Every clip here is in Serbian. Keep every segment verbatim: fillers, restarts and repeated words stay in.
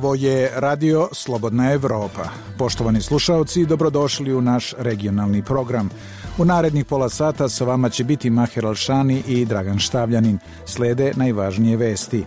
Ovo je Radio Slobodna Evropa. Poštovani slušaoci, dobrodošli u naš regionalni program. U narednih pola sata sa vama će biti Maher Alšani i Dragan Štavljanin. Slede najvažnije vesti.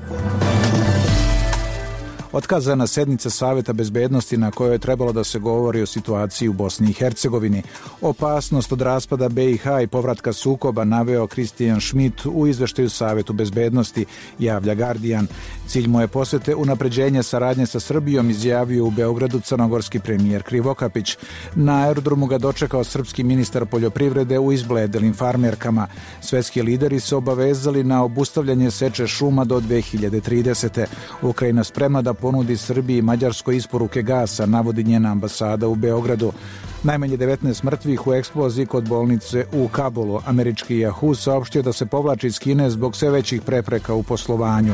Otkazana sednica Saveta bezbednosti na kojoj je trebalo da se govori o situaciji u Bosni i Hercegovini. Opasnost od raspada B i H i povratka sukoba naveo Christian Schmidt u izveštaju Savetu bezbednosti, javlja Guardian. Cilj mu je posete unapređenja saradnje sa Srbijom, izjavio u Beogradu crnogorski premijer Krivokapić. Na aerodromu ga dočekao srpski ministar poljoprivrede u izbledelim farmerkama. Svetski lideri se obavezali na obustavljanje seče šuma do dve hiljade tridesete. Ukrajina spremna da ponudi Srbiji i Mađarskoj isporuke gasa, navodi njena ambasada u Beogradu. Najmanje devetnaest mrtvih u eksploziji kod bolnice u Kabulu. Američki Yahoo saopštio da se povlači iz Kine zbog sve većih prepreka u poslovanju.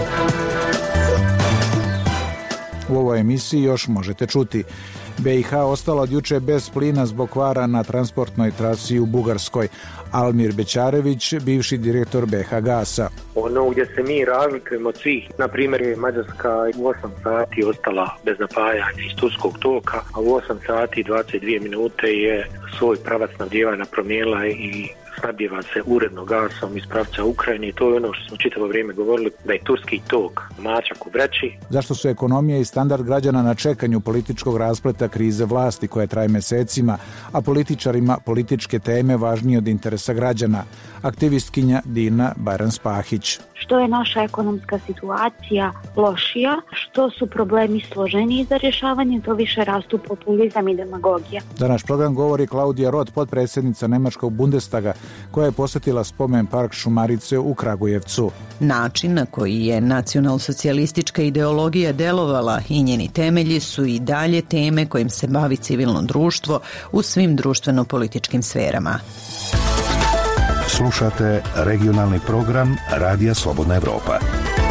U ovoj emisiji još možete čuti: B i H ostala od juče bez plina zbog kvara na transportnoj trasi u Bugarskoj. Almir Bećarević, bivši direktor B H Gasa. Ono gdje se mi razlikujemo od svih, na primjer je Mađarska u osam sati ostala bez napajanja iz turskog toka, a u osam sati i dvadeset dvije minute je svoj pravac snabdijevanja promijenila i snabdijeva se uredno gasom iz pravca Ukrajine i to je ono što smo čitavo vrijeme govorili, da je turski tok mačak u vreći. Zašto su ekonomija i standard građana na čekanju političkog raspleta krize vlasti koja traje mesecima, a političarima političke teme važnije od interesa građana? Aktivistkinja Dina Bajran-Spahić. Što je naša ekonomska situacija lošija, što su problemi složeniji za rješavanje, to više rastu populizam i demagogija. Za naš program govori Klaudija Roth, potpredsjednica Nemačkog Bundestaga, koja je posjetila spomen park Šumarice u Kragujevcu. Način na koji je nacionalsocijalistička ideologija delovala i njeni temelji su i dalje teme kojim se bavi civilno društvo u svim društveno-političkim sferama. Slušate regionalni program Radija Slobodna Evropa.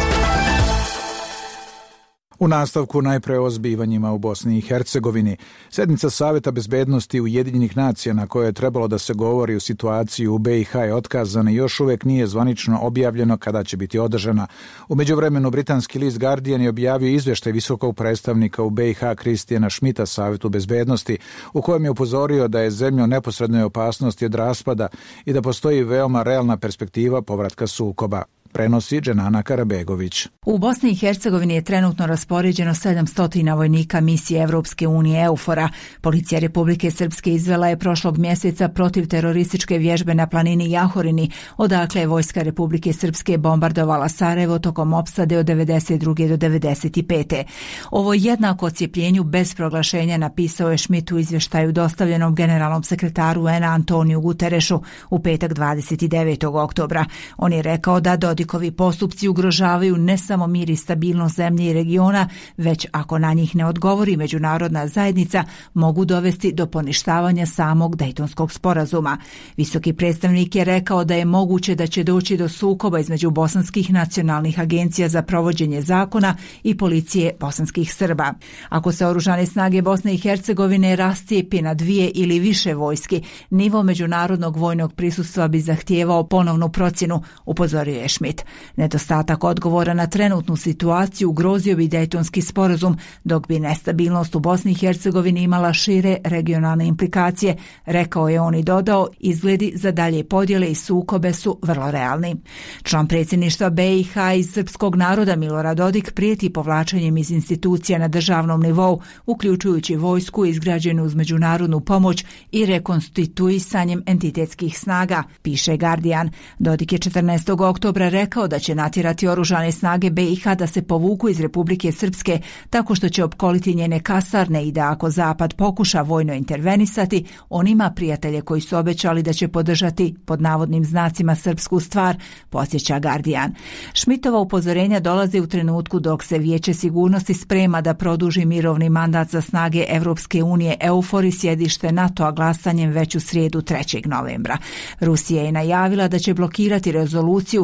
U nastavku najpre o zbivanjima u Bosni i Hercegovini. Sednica Saveta bezbednosti Ujedinjenih nacija na kojoj je trebalo da se govori o situaciji u B i H je otkazana i još uvek nije zvanično objavljeno kada će biti održana. U međuvremenu britanski list Guardian je objavio izvještaj visokog predstavnika u B i H Christiana Schmidta Savetu bezbednosti, u kojem je upozorio da je zemlja u neposrednoj opasnosti od raspada i da postoji veoma realna perspektiva povratka sukoba. Prenosi Dženana Karabegović. U Bosni i Hercegovini je trenutno raspoređeno sedamsto vojnika misije Evropske unije EUFOR-a. Policija Republike Srpske izvela je prošlog mjeseca protivterorističke vježbe na planini Jahorini, odakle je vojska Republike Srpske bombardovala Sarajevo tokom opsade od devedeset druge do devedeset pete Ovo jednako odcijepljenju bez proglašenja napisao je Schmidt u izvještaju dostavljenom generalnom sekretaru U N A Antoniju Guterešu u petak dvadeset devetog oktobra. On je rekao da Dodikovi postupci ugrožavaju ne samo mir i stabilnost zemlje i regiona, već ako na njih ne odgovori međunarodna zajednica, mogu dovesti do poništavanja samog Dejtonskog sporazuma. Visoki predstavnik je rekao da je moguće da će doći do sukoba između bosanskih nacionalnih agencija za provođenje zakona i policije bosanskih Srba. Ako se oružane snage Bosne i Hercegovine rascijepi na dvije ili više vojski, nivo međunarodnog vojnog prisustva bi zahtijevao ponovnu procjenu, upozorio je Schmidt. Nedostatak odgovora na trenutnu situaciju ugrozio bi Dejtonski sporazum, dok bi nestabilnost u Bosni i Hercegovini imala šire regionalne implikacije, rekao je on i dodao, izgledi za dalje podjele i sukobe su vrlo realni. Član predsjedništva B i H iz srpskog naroda Milorad Dodik prijeti povlačenjem iz institucija na državnom nivou, uključujući vojsku izgrađenu uz međunarodnu pomoć i rekonstituisanjem entitetskih snaga, piše Guardian. Dodik je četrnaestog oktobra rekao da će natjerati oružane snage B i H da se povuku iz Republike Srpske tako što će opkoliti njene kasarne i da ako Zapad pokuša vojno intervenisati, on ima prijatelje koji su obećali da će podržati pod navodnim znacima srpsku stvar, podsjeća Guardian. Schmidtova upozorenja dolaze u trenutku dok se Vijeće sigurnosti sprema da produži mirovni mandat za snage Evropske unije EUFOR i sjedište NATO-a glasanjem već u srijedu trećeg novembra. Rusija je najavila da će blokirati rezoluciju, a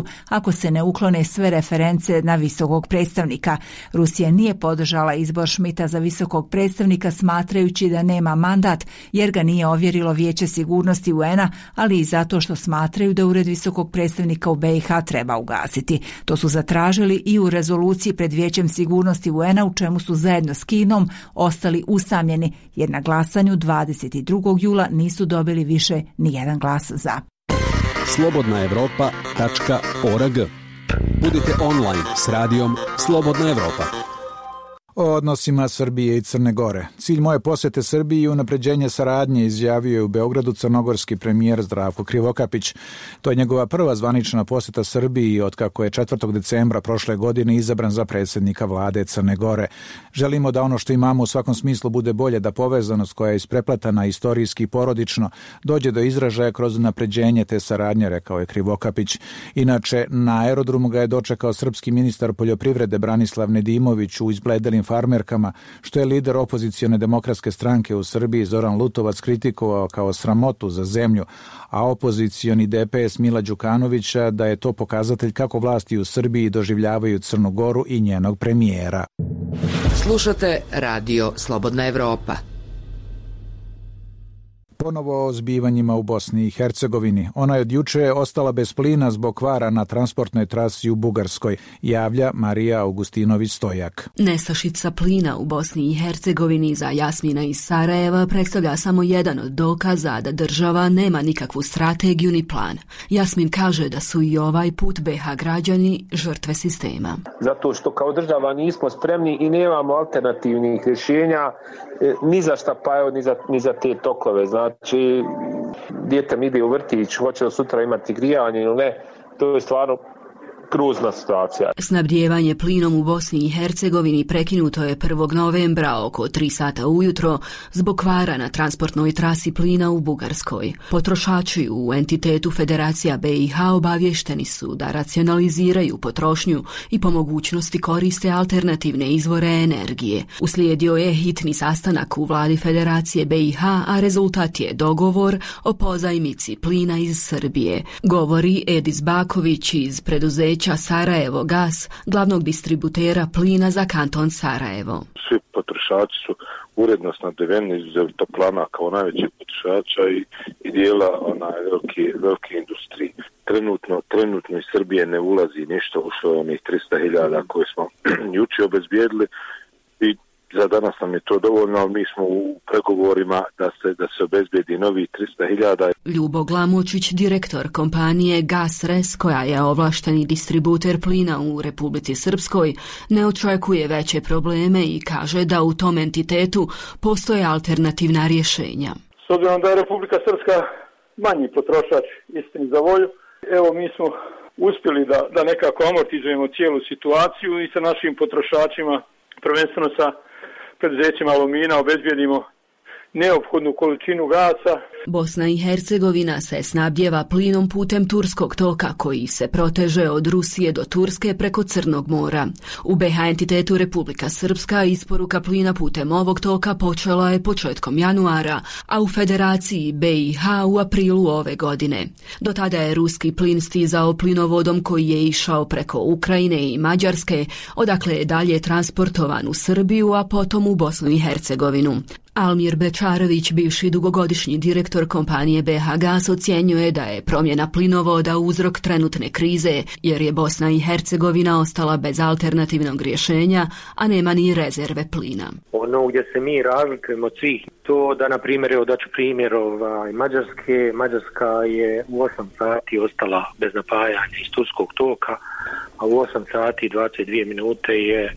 ako se ne uklone sve reference na visokog predstavnika. Rusija nije podržala izbor Schmidta za visokog predstavnika smatrajući da nema mandat jer ga nije ovjerilo Vijeće sigurnosti U N-a, ali i zato što smatraju da ured visokog predstavnika u B i H treba ugasiti. To su zatražili i u rezoluciji pred Vijećem sigurnosti U N-a u čemu su zajedno s Kinom ostali usamljeni jer na glasanju dvadeset drugog jula nisu dobili više ni jedan glas za. slobodna evropa tačka org. Budite online s radijom Slobodna Evropa. O odnosima Srbije i Crne Gore. Cilj moje posjete Srbiji je unapređenje saradnje, izjavio je u Beogradu crnogorski premijer Zdravko Krivokapić. To je njegova prva zvanična posjeta Srbiji otkako je četvrtog decembra prošle godine izabran za predsjednika vlade Crne Gore. Želimo da ono što imamo u svakom smislu bude bolje, da povezanost koja je ispreplatana istorijski i porodično dođe do izražaja kroz unapređenje te saradnje, rekao je Krivokapić. Inače, na aerodromu ga je dočekao srpski ministar poljoprivrede Branislav Nedimović u izbledelim farmerkama, što je lider opozicione demokratske stranke u Srbiji Zoran Lutovac kritikovao kao sramotu za zemlju, a opozicioni D P S Mila Đukanovića da je to pokazatelj kako vlasti u Srbiji doživljavaju Crnu Goru i njenog premijera. Slušate Radio Slobodna Evropa. Ponovo o zbivanjima u Bosni i Hercegovini. Ona je od juče ostala bez plina zbog kvara na transportnoj trasi u Bugarskoj, javlja Marija Augustinović-Stojak. Nestašica plina u Bosni i Hercegovini za Jasmina iz Sarajeva predstavlja samo jedan od dokaza da država nema nikakvu strategiju ni plan. Jasmin kaže da su i ovaj put B H građani žrtve sistema. Zato što kao država nismo spremni i nemamo alternativnih rješenja ni za šta, pa evo, ni za, ni za te tokove. Znači, dijete mi ide u vrtić, hoće li sutra imati grijanje ili ne, to je stvarno kruzna situacija. Snabdijevanje plinom u Bosni i Hercegovini prekinuto je prvog novembra oko tri sata ujutro zbog kvara na transportnoj trasi plina u Bugarskoj. Potrošači u entitetu Federacija B i H obavješteni su da racionaliziraju potrošnju i po mogućnosti koriste alternativne izvore energije. Uslijedio je hitni sastanak u vladi Federacije B i H, a rezultat je dogovor o pozajmici plina iz Srbije. Govori Edis Baković iz preduzeća Sarajevo Gas, glavnog distributera plina za kanton Sarajevo. Svi potrošači su uredno snabdeveni, izuzev toplana kao najvećih potrošača i, i dijela onaj velike, velike industrije. Trenutno, trenutno iz Srbije ne ulazi ništa, ušlo je onih tristo hiljada koje smo juče obezbijedili i za danas nam je to dovoljno, ali mi smo u pregovorima da se, da se obezbijedi novi tristo hiljada. Ljubo Glamočić, direktor kompanije Gasres, koja je ovlašteni distributer plina u Republici Srpskoj, ne očekuje veće probleme i kaže da u tom entitetu postoje alternativna rješenja. S obzirom da je Republika Srpska manji potrošač, istini za volju, evo mi smo uspjeli da, da nekako amortizujemo cijelu situaciju i sa našim potrošačima, prvenstveno sa preduzećima Alumina, obezbijedimo neophodnu količinu gasa. Bosna i Hercegovina se snabdjeva plinom putem turskog toka koji se proteže od Rusije do Turske preko Crnog mora. U B H entitetu Republika Srpska isporuka plina putem ovog toka počela je početkom januara, a u Federaciji B i H u aprilu ove godine. Do tada je ruski plin stizao plinovodom koji je išao preko Ukrajine i Mađarske, odakle je dalje transportovan u Srbiju, a potom u Bosnu i Hercegovinu. Almir Bečarović, bivši dugogodišnji direktor kompanije B H Gas, ocjenjuje da je promjena plinovoda uzrok trenutne krize, jer je Bosna i Hercegovina ostala bez alternativnog rješenja, a nema ni rezerve plina. Ono gdje se mi razlikujemo od svih, to da, na primjer, evo daću primjer ovaj, Mađarske. Mađarska je u osam sati ostala bez napajanja iz turskog toka, a u osam sati i dvadeset dvije minute je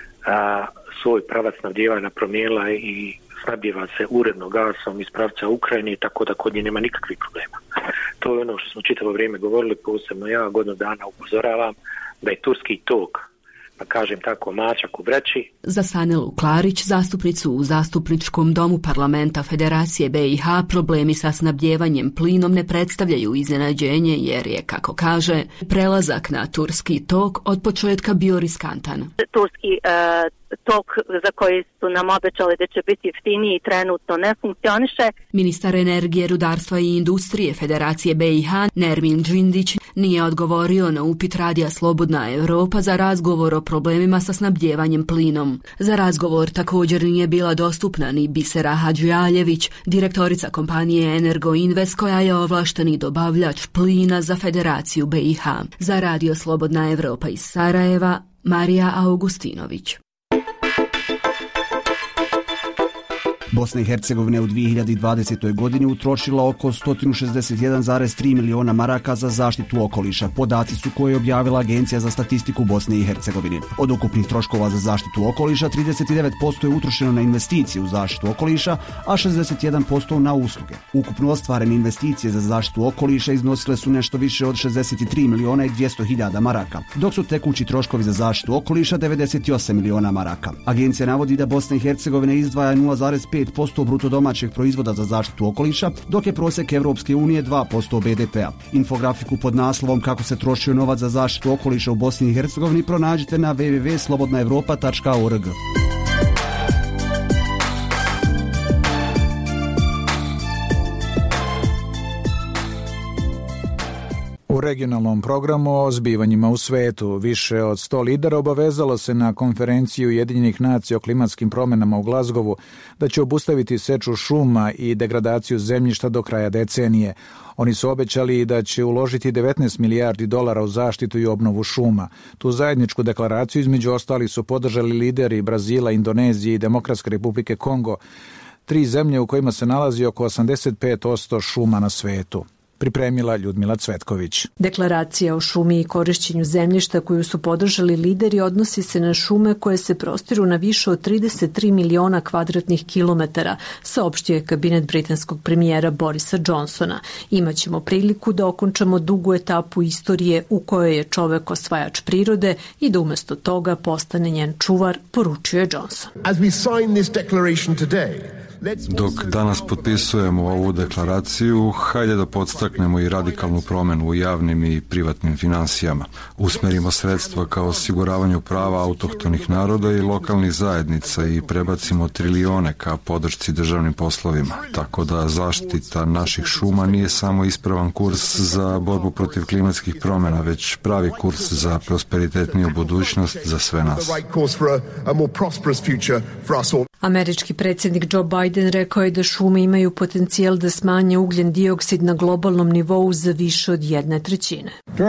a, svoj pravac snabdijevanja promijenila i snabdijeva se uredno gasom iz pravca Ukrajine, tako da kod nje nema nikakvih problema. To je ono što smo čitavo vrijeme govorili, posebno ja godinu dana upozoravam da je turski tok, pa kažem tako, mačak u vreći. Za Sanelu Klarić, zastupnicu u Zastupničkom domu parlamenta Federacije B i H, problemi sa snabdjevanjem plinom ne predstavljaju iznenađenje jer je, kako kaže, prelazak na turski tok od početka bio riskantan. Turski uh, tok za koji su nam obećali da će biti jeftiniji trenutno ne funkcioniše. Ministar energije, rudarstva i industrije Federacije B i H Nermin Džindić nije odgovorio na upit Radija Slobodna Evropa za razgovor o problemima sa snabdjevanjem plinom. Za razgovor također nije bila dostupna ni Bisera Hadžialjević, direktorica kompanije Energoinvest koja je ovlašteni dobavljač plina za Federaciju B i H. Za Radio Slobodna Evropa iz Sarajeva, Marija Augustinović. Bosna i Hercegovina u dvije hiljade dvadesetoj. godini utrošila oko sto šezdeset jedan zarez tri miliona maraka za zaštitu okoliša. Podaci su koje je objavila Agencija za statistiku Bosne i Hercegovine. Od ukupnih troškova za zaštitu okoliša, trideset devet posto je utrošeno na investicije u zaštitu okoliša, a šezdeset jedan posto na usluge. Ukupno ostvarene investicije za zaštitu okoliša iznosile su nešto više od šezdeset tri miliona i dvjesto hiljada maraka, dok su tekući troškovi za zaštitu okoliša devedeset osam miliona maraka. Agencija navodi da Bosna i Hercegovina izdvaja nula zarez pet posto bruto domaćeg proizvoda za zaštitu okoliša, dok je prosjek Evropske unije dva posto be de pea. Infografiku pod naslovom Kako se trošio novac za zaštitu okoliša u Bosni i Hercegovini pronađite na w w w tačka slobodna evropa tačka org. U regionalnom programu o zbivanjima u svetu više od sto lidera obavezalo se na konferenciju Ujedinjenih nacija o klimatskim promjenama u Glazgovu da će obustaviti seču šuma i degradaciju zemljišta do kraja decenije. Oni su obećali da će uložiti devetnaest milijardi dolara u zaštitu i obnovu šuma. Tu zajedničku deklaraciju između ostalih su podržali lideri Brazila, Indonezije i Demokratske republike Kongo, tri zemlje u kojima se nalazi oko osamdeset pet posto šuma na svetu. Pripremila Ljudmila Cvetković. Deklaracija o šumi i korišćenju zemljišta koju su podržali lideri odnosi se na šume koje se prostiru na više od trideset tri miliona kvadratnih kilometara, saopštio je kabinet britanskog premijera Borisa Johnsona. Imaćemo priliku da okončamo dugu etapu istorije u kojoj je čovek osvajač prirode i da umjesto toga postane njen čuvar, poručio je Johnson. As we sign this declaration today, Dok danas potpisujemo ovu deklaraciju, hajde da podstaknemo i radikalnu promjenu u javnim i privatnim finansijama. Usmerimo sredstva kao osiguravanju prava autohtonih naroda i lokalnih zajednica i prebacimo trilijone ka podršci državnim poslovima. Tako da zaštita naših šuma nije samo ispravan kurs za borbu protiv klimatskih promjena, već pravi kurs za prosperitetniju budućnost za sve nas. Američki predsjednik Joe Biden rekao je da šume imaju potencijal da smanje ugljen dioksid na globalnom nivou za više od jedne trećine.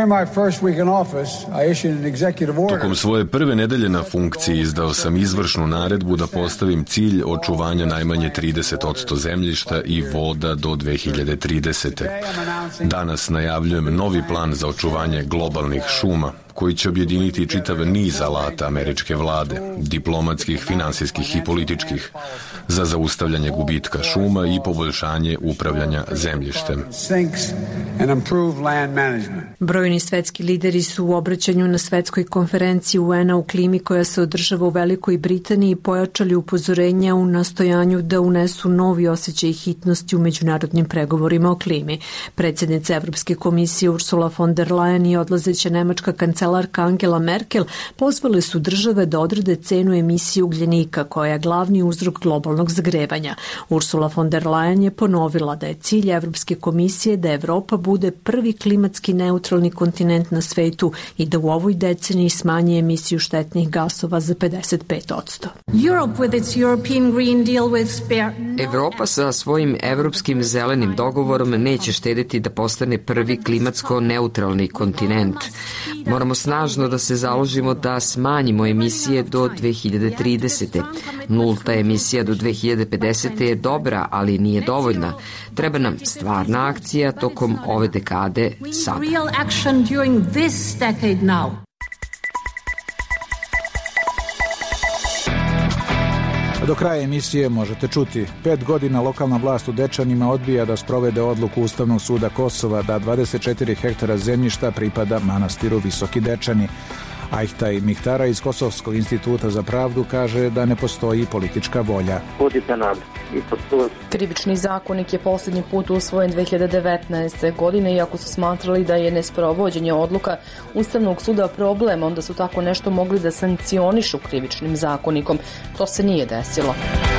Tokom svoje prve nedelje na funkciji izdao sam izvršnu naredbu da postavim cilj očuvanja najmanje trideset posto zemljišta i voda do dve hiljade tridesete. Danas najavljujem novi plan za očuvanje globalnih šuma, koji će objediniti čitav niz alata američke vlade, diplomatskih, finansijskih i političkih, za zaustavljanje gubitka šuma i poboljšanje upravljanja zemljištem. Brojni svetski lideri su u obraćanju na svetskoj konferenciji U N-a u klimi koja se održava u Velikoj Britaniji pojačali upozorenja u nastojanju da unesu novi osjećaj hitnosti u međunarodnim pregovorima o klimi. Predsjednica Evropske komisije Ursula von der Leyen i odlazeća nemačka kancelarka Angela Merkel pozvale su države da odrede cenu emisije ugljenika koja je glavni uzrok globalnog zagrevanja. Ursula von der Leyen je ponovila da je cilj Evropske komisije da Evropa bude prvi klimatski neutralni kontinent na svetu i da u ovoj deceniji smanji emisiju štetnih gasova za pedeset pet posto. Evropa sa svojim evropskim zelenim dogovorom neće štediti da postane prvi klimatsko neutralni kontinent. Moramo snažno da se založimo da smanjimo emisije do dve hiljade tridesete. Nulta emisija do dve hiljade pedesete je dobra, ali nije dovoljna. Treba nam stvarna akcija tokom ove dekade sada. Do kraja emisije možete čuti. Pet godina lokalna vlast u Dečanima odbija da sprovede odluku Ustavnog suda Kosova da dvadeset četiri hektara zemljišta pripada manastiru Visoki Dečani. Ajhtaj Mihtara iz Kosovskog instituta za pravdu kaže da ne postoji politička volja. Krivični zakonik je posljednji put usvojen dve hiljade devetnaeste. godine, iako su smatrali da je nesprovođenje odluka Ustavnog suda problem, onda su tako nešto mogli da sankcionišu krivičnim zakonikom. To se nije desilo.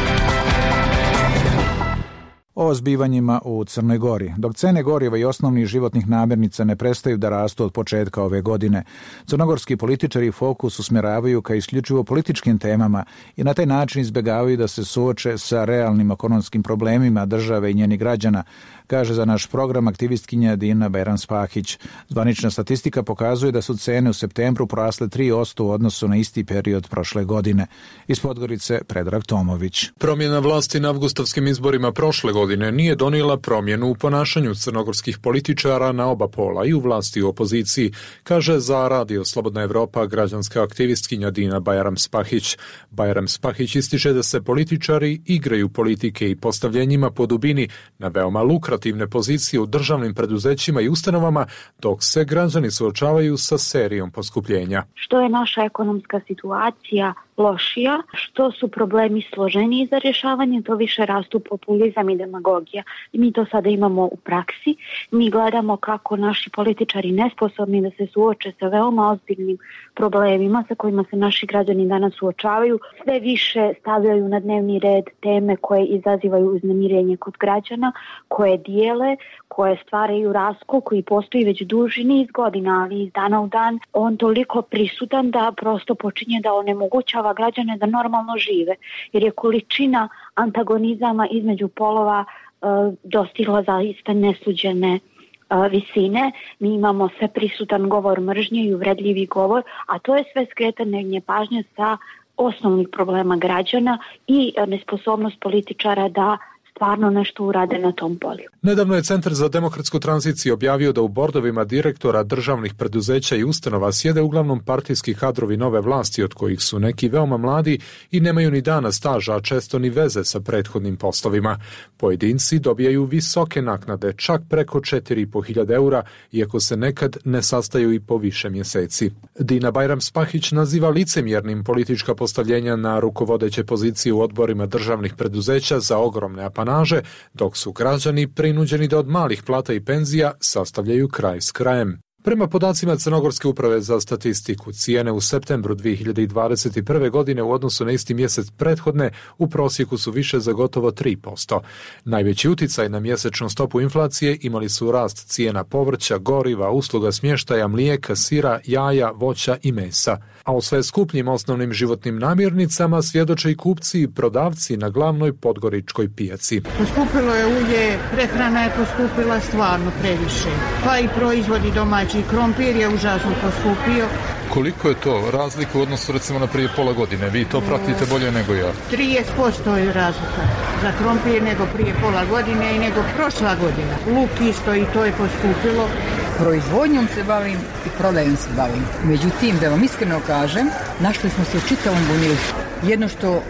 O zbivanjima u Crnoj Gori. Dok cene goriva i osnovnih životnih namirnica ne prestaju da rastu od početka ove godine, crnogorski političari fokus usmjeravaju ka isključivo političkim temama i na taj način izbjegavaju da se suoče sa realnim ekonomskim problemima države i njenih građana, kaže za naš program aktivistkinja Dina Bajram-Spahić. Zvanična statistika pokazuje da su cene u septembru porasle tri posto u odnosu na isti period prošle godine. Iz Podgorice Predrag Tomović. Promjena vlasti na avgustovskim izborima prošle godine nije donijela promjenu u ponašanju crnogorskih političara na oba pola i u vlasti i u opoziciji, kaže za Radio Slobodna Evropa građanska aktivistkinja Dina Bajram-Spahić. Bajram-Spahić ističe da se političari igraju politike i postavljenjima po dubini na veoma lukrativne pozicije u državnim preduzećima i ustanovama, dok se građani suočavaju sa serijom poskupljenja. Što je naša ekonomska situacija lošija, što su problemi složeniji za rješavanje, to više rastu populizam i demagogija. I mi to sada imamo u praksi. Mi gledamo kako naši političari nesposobni da se suoče sa veoma ozbiljnim problemima sa kojima se naši građani danas suočavaju. Sve više stavljaju na dnevni red teme koje izazivaju uznemirenje kod građana, koje dijele, koje stvaraju raskol koji postoji već duži niz godina, ali iz dana u dan on toliko prisutan da prosto počinje da onemogućava građane da normalno žive, jer je količina antagonizama između polova e, dostigla zaista nesuđene e, visine. Mi imamo sve prisutan govor mržnje i uvredljivi govor, a to je sve skretanje pažnje sa osnovnih problema građana i nesposobnost političara da stvarno nešto urade na tom polju. Nedavno je Centar za demokratsku tranziciju objavio da u bordovima direktora državnih preduzeća i ustanova sjede uglavnom partijski kadrovi nove vlasti, od kojih su neki veoma mladi i nemaju ni dana staža, a često ni veze sa prethodnim poslovima. Pojedinci dobijaju visoke naknade, čak preko četiri i po hiljade eura, iako se nekad ne sastaju i po više mjeseci. Dina Bajram-Spahić naziva licemjernim politička postavljenja na rukovodeće pozicije u odborima državnih preduzeća za ogromne apanaže, dok su građani prinuđeni da od malih plata i penzija sastavljaju kraj s krajem. Prema podacima Crnogorske uprave za statistiku, cijene u septembru dve hiljade dvadeset prve. godine u odnosu na isti mjesec prethodne u prosjeku su više za gotovo tri posto. Najveći uticaj na mjesečnu stopu inflacije imali su rast cijena povrća, goriva, usluga smještaja, mlijeka, sira, jaja, voća i mesa. A o sve skupljim osnovnim životnim namirnicama svjedoče i kupci i prodavci na glavnoj podgoričkoj pijaci. Poskupilo je ulje, prehrana je poskupila stvarno previše, pa i proizvodi domaći. Krompir je užasno poskupio. Koliko je to razlika u odnosu recimo na prije pola godine? Vi to pratite bolje nego ja. trideset posto je razlika za krompir nego prije pola godine i nego prošla godina. Luk isto i to je poskupilo. Proizvodnjom se bavim i prodajom se bavim. Međutim, da vam iskreno kažem, našli smo se u čitavom bunilu. Jedno što e,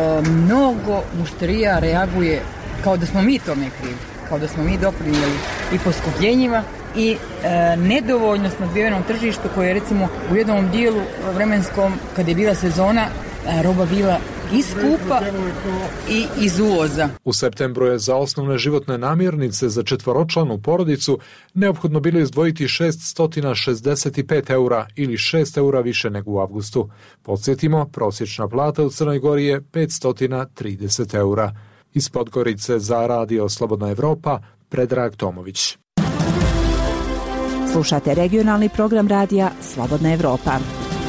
mnogo mušterija reaguje kao da smo mi tome krivi, kao da smo mi doprinijeli i poskupljenjima i e, nedovoljno snadbivenom tržištu koje je recimo u jednom dijelu vremenskom kad je bila sezona e, roba bila i skupa i iz uvoza. U septembru je za osnovne životne namirnice za četvoročlanu porodicu neophodno bilo izdvojiti šeststo šezdeset pet eura ili šest eura više nego u avgustu. Podsjetimo, prosječna plata u Crnoj Gori je petsto trideset eura. Iz Podgorice za Radio Slobodna Evropa, Predrag Tomović. Slušate regionalni program radija Slobodna Evropa.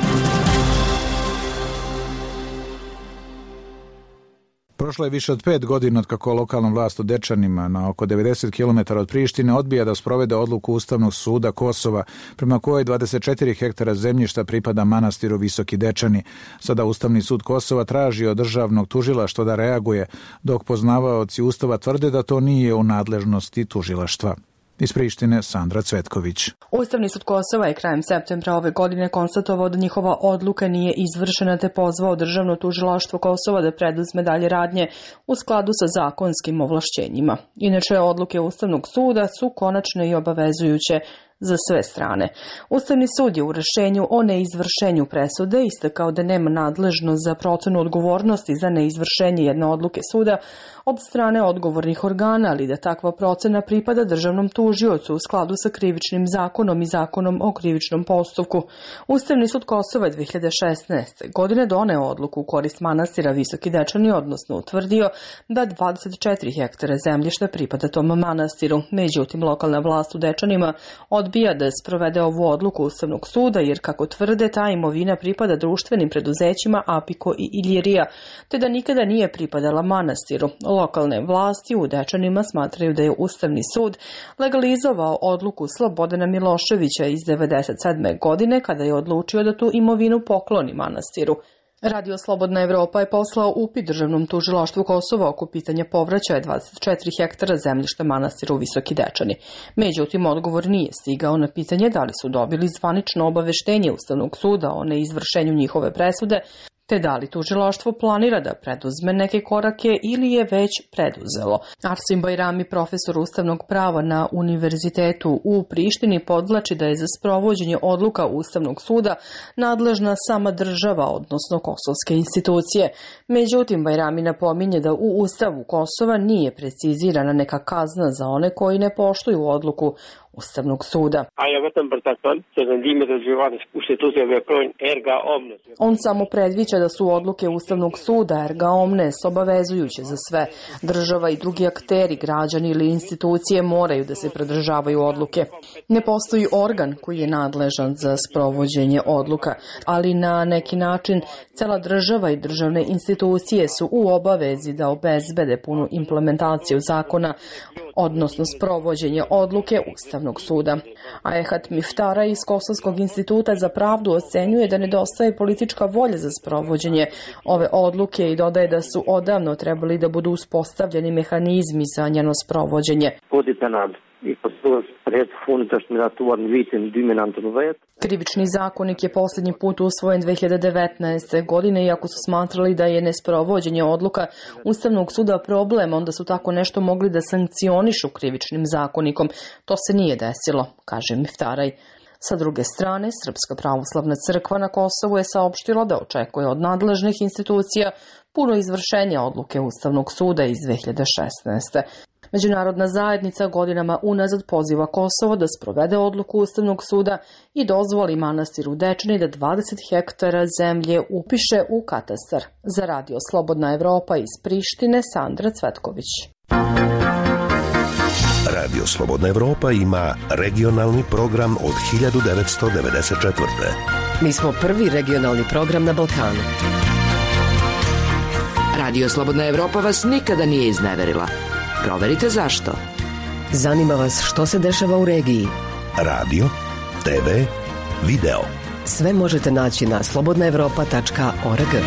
Prošlo je više od pet godina od kako lokalna vlast u Dečanima na oko devedeset kilometara od Prištine odbija da sprovede odluku Ustavnog suda Kosova, prema kojoj dvadeset četiri hektara zemljišta pripada manastiru Visoki Dečani. Sada Ustavni sud Kosova traži od državnog tužilaštva da reaguje, dok poznavaoci Ustava tvrde da to nije u nadležnosti tužilaštva. Iz Prištine Sandra Cvetković. Ustavni sud Kosova je krajem septembra ove godine konstatovao da njihova odluka nije izvršena te pozvao državno tužilaštvo Kosova da preduzme dalje radnje u skladu sa zakonskim ovlašćenjima. Inače, odluke Ustavnog suda su konačne i obavezujuće za sve strane. Ustavni sud je u rešenju o neizvršenju presude istakao da nema nadležnost za procenu odgovornosti za neizvršenje jedne odluke suda od strane odgovornih organa, ali da takva procena pripada državnom tužiocu u skladu sa krivičnim zakonom i zakonom o krivičnom postupku. Ustavni sud Kosova je dve hiljade šesnaeste. godine doneo odluku u korist manastira Visoki Dečani, odnosno utvrdio da dvadeset četiri hektara zemljišta pripada tom manastiru. Međutim, lokalna vlast u Dečanima odbija da sprovede ovu odluku Ustavnog suda, jer kako tvrde, ta imovina pripada društvenim preduzećima Apiko i Ilirija, te da nikada nije pripadala manastiru. Lokalne vlasti u Dečanima smatraju da je Ustavni sud legalizovao odluku Slobodana Miloševića iz devedeset sedme. godine kada je odlučio da tu imovinu pokloni manastiru. Radio Slobodna Evropa je poslao upit Državnom tužilaštvu Kosova oko pitanja povraćaja dvadeset četiri hektara zemljišta manastiru Visoki Dečani. Međutim, odgovor nije stigao na pitanje da li su dobili zvanično obaveštenje Ustavnog suda o neizvršenju njihove presude, te da li tužilaštvo planira da preduzme neke korake ili je već preduzelo. Arsim Bajrami, profesor ustavnog prava na Univerzitetu u Prištini, podvlači da je za sprovođenje odluka Ustavnog suda nadležna sama država, odnosno kosovske institucije. Međutim, Bajrami napominje da u Ustavu Kosova nije precizirana neka kazna za one koji ne poštuju odluku Ustavnog suda. On samo predviđa da su odluke Ustavnog suda erga omnes obavezujuće za sve. Država i drugi akteri, građani ili institucije moraju da se pridržavaju odluke. Ne postoji organ koji je nadležan za sprovođenje odluka, ali na neki način cela država i državne institucije su u obavezi da obezbede punu implementaciju zakona, odnosno sprovođenje odluke Ustavnog suda. A Ehat Miftara iz Kosovskog instituta za pravdu ocenjuje da nedostaje politička volja za sprovođenje ove odluke i dodaje da su odavno trebali da budu uspostavljeni mehanizmi za njeno sprovođenje. Krivični zakonik je posljednji put usvojen dve hiljade devetnaeste. godine, iako su smatrali da je nesprovođenje odluka Ustavnog suda problem, onda su tako nešto mogli da sankcionišu krivičnim zakonikom. To se nije desilo, kaže Miftaraj. Sa druge strane, Srpska pravoslavna crkva na Kosovu je saopštila da očekuje od nadležnih institucija puno izvršenje odluke Ustavnog suda iz dve hiljade šesnaeste. Međunarodna zajednica godinama unazad poziva Kosovo da sprovede odluku Ustavnog suda i dozvoli manastiru Dečani da dvadeset hektara zemlje upiše u katastar. Za Radio Slobodna Evropa iz Prištine, Sandra Cvetković. Radio Slobodna Evropa ima regionalni program od hiljadu devetsto devedeset četvrte. Mi smo prvi regionalni program na Balkanu. Radio Slobodna Evropa vas nikada nije izneverila. Proverite zašto. Zanima vas što se dešava u regiji. Radio, te ve, video. Sve možete naći na slobodna evropa tačka org.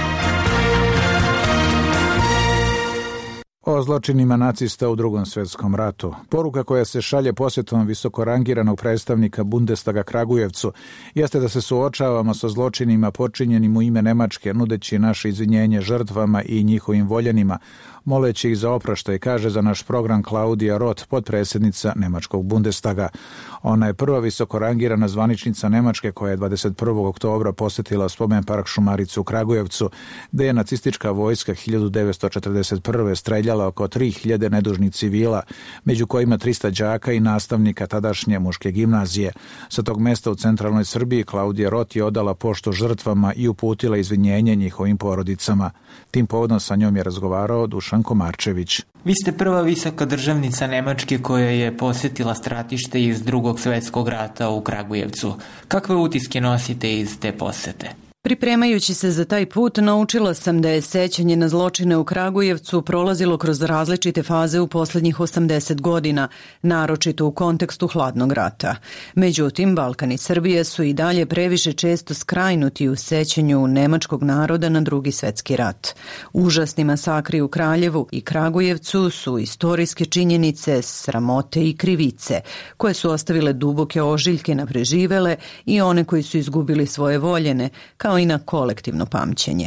O zločinima nacista u Drugom svjetskom ratu. Poruka koja se šalje posjetom visoko rangiranog predstavnika Bundestaga Kragujevcu jeste da se suočavamo sa zločinima počinjenim u ime Nemačke, nudeći naše izvinjenje žrtvama i njihovim voljenima, moleći ih za oproštaj, kaže za naš program Klaudija Roth, potpredsjednica Nemačkog Bundestaga. Ona je prva visoko rangirana zvaničnica Nemačke koja je dvadeset prvog oktobra posjetila spomen park Šumaricu u Kragujevcu, gde je nacistička vojska hiljadu devetsto četrdeset prve streljala oko tri hiljade nedužnih civila, među kojima trista đaka i nastavnika tadašnje muške gimnazije. Sa tog mesta u centralnoj Srbiji Klaudija Roth je odala poštu žrtvama i uputila izvinjenje njihovim porodicama. Tim povodom sa njom je razgovarao Dušan Komarčević. Vi ste prva visoka državnica Nemačke koja je posjetila stratište iz Drugog svjetskog rata u Kragujevcu. Kakve utiske nosite iz te posete? Pripremajući se za taj put, naučila sam da je sećanje na zločine u Kragujevcu prolazilo kroz različite faze u posljednjih osamdeset godina, naročito u kontekstu hladnog rata. Međutim, Balkan i Srbija su i dalje previše često skrajnuti u sećanju nemačkog naroda na Drugi svjetski rat. Užasni masakri u Kraljevu i Kragujevcu su istorijske činjenice, sramote i krivice, koje su ostavile duboke ožiljke na preživele i one koji su izgubili svoje voljene, kao i na kolektivno pamćenje.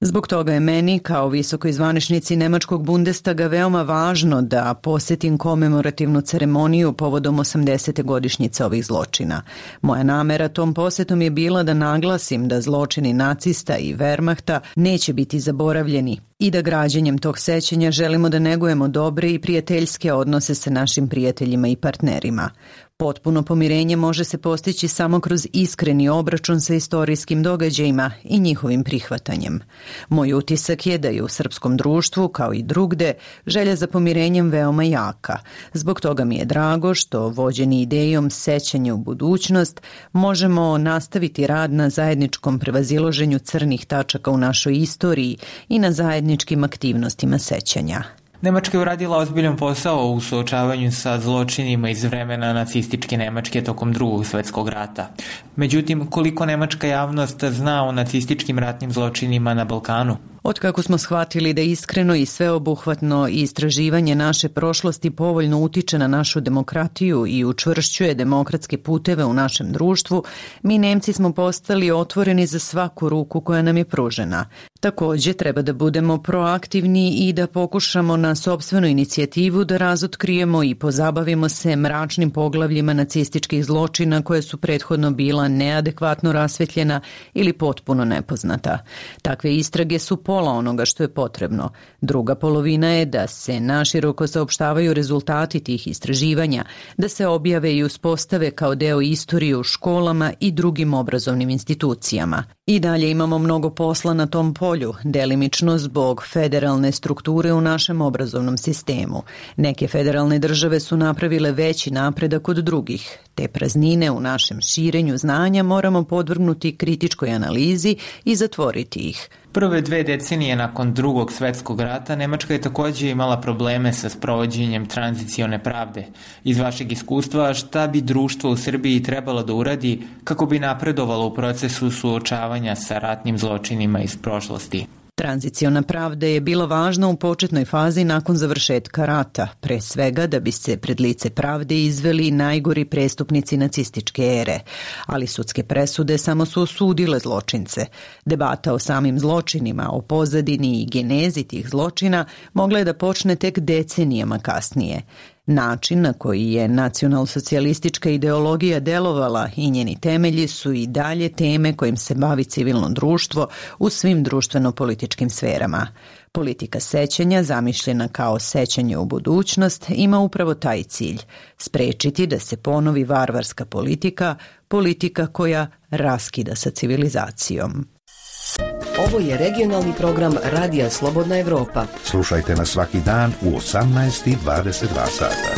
Zbog toga je meni, kao visokoj zvaničnici Nemačkog Bundestaga, veoma važno da posjetim komemorativnu ceremoniju povodom osamdesete godišnjice ovih zločina. Moja namera tom posjetom je bila da naglasim da zločini nacista i Wehrmachta neće biti zaboravljeni i da građenjem tog sećanja želimo da negujemo dobre i prijateljske odnose sa našim prijateljima i partnerima. Potpuno pomirenje može se postići samo kroz iskreni obračun sa istorijskim događajima i njihovim prihvatanjem. Moj utisak je da je u srpskom društvu, kao i drugde, želja za pomirenjem veoma jaka. Zbog toga mi je drago što, vođeni idejom sećanja u budućnost, možemo nastaviti rad na zajedničkom prevazilaženju crnih tačaka u našoj istoriji i na zajedničkim aktivnostima sećanja. Nemačka je uradila ozbiljan posao u suočavanju sa zločinima iz vremena nacističke Nemačke tokom Drugog svjetskog rata. Međutim, koliko nemačka javnost zna o nacističkim ratnim zločinima na Balkanu? Otkako smo shvatili da iskreno i sveobuhvatno istraživanje naše prošlosti povoljno utiče na našu demokratiju i učvršćuje demokratske puteve u našem društvu, mi Nemci smo postali otvoreni za svaku ruku koja nam je pružena. Također treba da budemo proaktivni i da pokušamo na sopstvenu inicijativu da razotkrijemo i pozabavimo se mračnim poglavljima nacističkih zločina koje su prethodno bila neadekvatno rasvetljena ili potpuno nepoznata. Takve istrage su pola onoga što je potrebno. Druga polovina je da se naširoko saopštavaju rezultati tih istraživanja, da se objave i uspostave kao deo istorije u školama i drugim obrazovnim institucijama. I dalje imamo mnogo posla na tom polju, delimično zbog federalne strukture u našem obrazovnom sistemu. Neke federalne države su napravile veći napredak od drugih. Te praznine u našem širenju znanja moramo podvrgnuti kritičkoj analizi i zatvoriti ih. Prve dve decenije nakon Drugog svjetskog rata Nemačka je također imala probleme sa sprovođenjem tranzicione pravde. Iz vašeg iskustva, šta bi društvo u Srbiji trebalo da uradi kako bi napredovalo u procesu suočavanja sa ratnim zločinima iz prošlosti? Tranziciona pravda je bila važna u početnoj fazi nakon završetka rata, pre svega da bi se pred lice pravde izveli najgori prestupnici nacističke ere, ali sudske presude samo su osudile zločince. Debata o samim zločinima, o pozadini i genezi tih zločina mogla je da počne tek decenijama kasnije. Način na koji je nacionalsocijalistička ideologija delovala i njeni temelji su i dalje teme kojim se bavi civilno društvo u svim društveno-političkim sferama. Politika sećanja, zamišljena kao sećanje u budućnost, ima upravo taj cilj – sprečiti da se ponovi varvarska politika, politika koja raskida sa civilizacijom. Ovo je regionalni program Radija Slobodna Evropa. Slušajte nas svaki dan u osamnaest i dvadeset dva sata.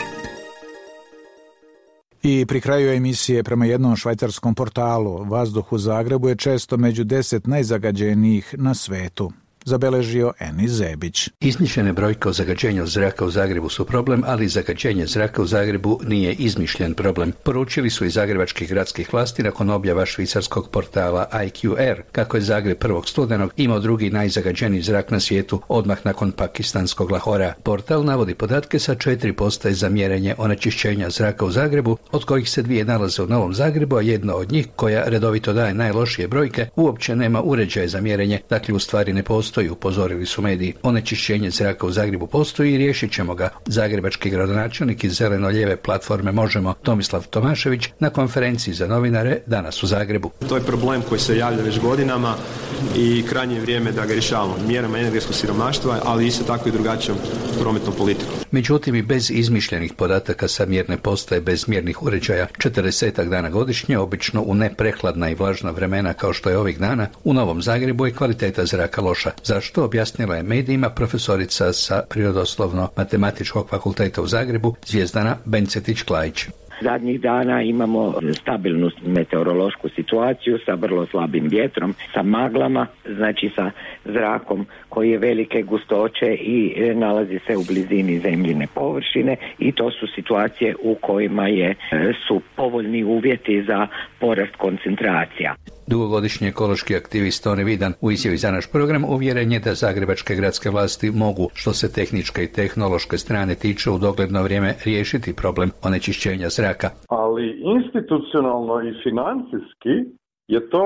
I pri kraju emisije prema jednom švajcarskom portalu, vazduh u Zagrebu je često među deset najzagađenijih na svetu. Zabeležio Eni Zebić. Izmišljene brojke o zagađenju zraka u Zagrebu su problem, ali zagađenje zraka u Zagrebu nije izmišljen problem. Poručili su i zagrebačkih gradskih vlasti nakon objava švicarskog portala I Q R, kako je Zagreb prvog studenog imao drugi najzagađeniji zrak na svijetu odmah nakon pakistanskog Lahora. Portal navodi podatke sa četiri postaje za mjerenje onečišćenja zraka u Zagrebu, od kojih se dvije nalaze u Novom Zagrebu, a jedna od njih, koja redovito daje najlošije brojke, uopće nema uređaje za mjerenje, dakle u stvari ne postoji. Upozorili su mediji. Onečišćenje zraka u Zagrebu postoji i riješit ćemo ga. Zagrebački gradonačelnik iz zeleno-lijeve platforme Možemo, Tomislav Tomašević, na konferenciji za novinare danas u Zagrebu. To je problem koji se javlja već godinama i krajnje je vrijeme da ga rješavamo mjerama energetskog siromaštva, ali isto tako i drugačijom prometnom politikom. Međutim, i bez izmišljenih podataka sa mjerne postaje bez mjernih uređaja, četrdesetak dana godišnje, obično u neprehladna i vlažna vremena kao što je ovih dana, u Novom Zagrebu je kvaliteta zraka loša. Zašto, objasnila je medijima profesorica sa Prirodoslovno-matematičkog fakulteta u Zagrebu, Zvijezdana Bencetić-Klajić. Zadnjih dana imamo stabilnu meteorološku situaciju sa vrlo slabim vjetrom, sa maglama, znači sa zrakom koji je velike gustoće i nalazi se u blizini zemljine površine i to su situacije u kojima je, su povoljni uvjeti za porast koncentracija. Dugogodišnji ekološki aktivist Tone Vidan u izjavi za naš program uvjeren je da zagrebačke gradske vlasti mogu, što se tehničke i tehnološke strane tiče, u dogledno vrijeme riješiti problem onečišćenja zraka. Ali institucionalno i financijski je to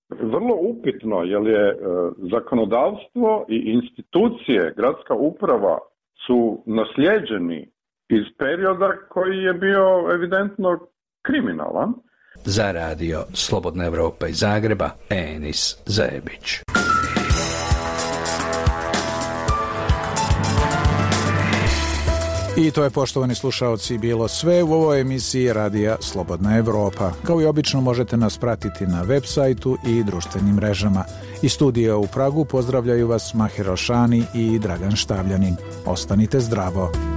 vrlo upitno, jer je e, zakonodavstvo i institucije, gradska uprava su naslijeđeni iz perioda koji je bio evidentno kriminalan. Za radio Slobodna Evropa iz Zagreba, Enis Zajebić. I to je, poštovani slušaoci, bilo sve u ovoj emisiji Radija Slobodna Evropa. Kao i obično možete nas pratiti na web sajtu i društvenim mrežama. Iz studija u Pragu pozdravljaju vas Mahir Alšani i Dragan Štavljanin. Ostanite zdravo.